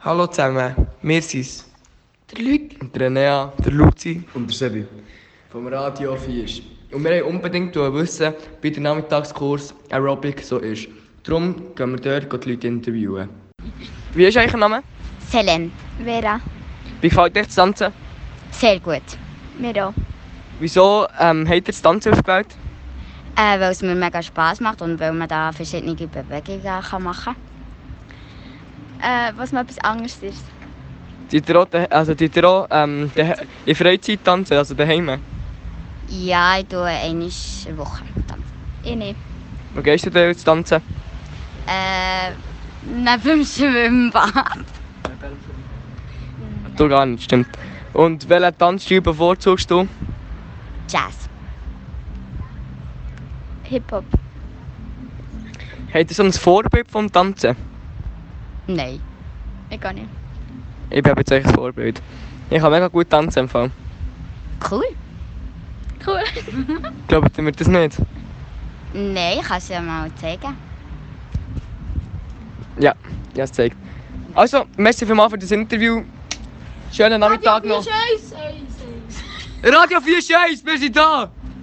Hallo zusammen, wir sind Der Luc. der Renea, der Luzi. Und der Sebi. Vom Radio 4. Und wir wollten unbedingt wissen, wie der Nachmittagskurs Aerobic so ist. Darum gehen wir dort die Leute interviewen. Wie ist eigentlich Ihr Name? Selene. Vera. Wie gefällt euch das Tanzen? Sehr gut. Mir auch. Wieso habt ihr das Tanzen ausgewählt? Weil es mir mega Spass macht und weil man da verschiedene Bewegungen machen kann. Was mal etwas anderes ist. Seid ihr auch in Freizeit tanzen, also daheim? Ja, ich tue einmal eine Woche tanzen. Ich nicht. Wo gehst du denn zu tanzen? Neben dem Schwimmbad. Du gar nicht, stimmt. Und welchen Tanzstil bevorzugst du? Jazz. Hip-Hop. Habt ihr so ein Vorbild vom Tanzen? Nein. Ich gar nicht. Ich bin jetzt euch ein Vorbild. Ich kann mega gut tanzen im Fall. Cool. Cool. Glaubt ihr mir das nicht? Nein, ich kann es ja mal zeigen. Ja, es zeigt. Also, merci vielmals für das Interview. Schönen Nachmittag noch. Radio 4 Scheiß, wir sind da!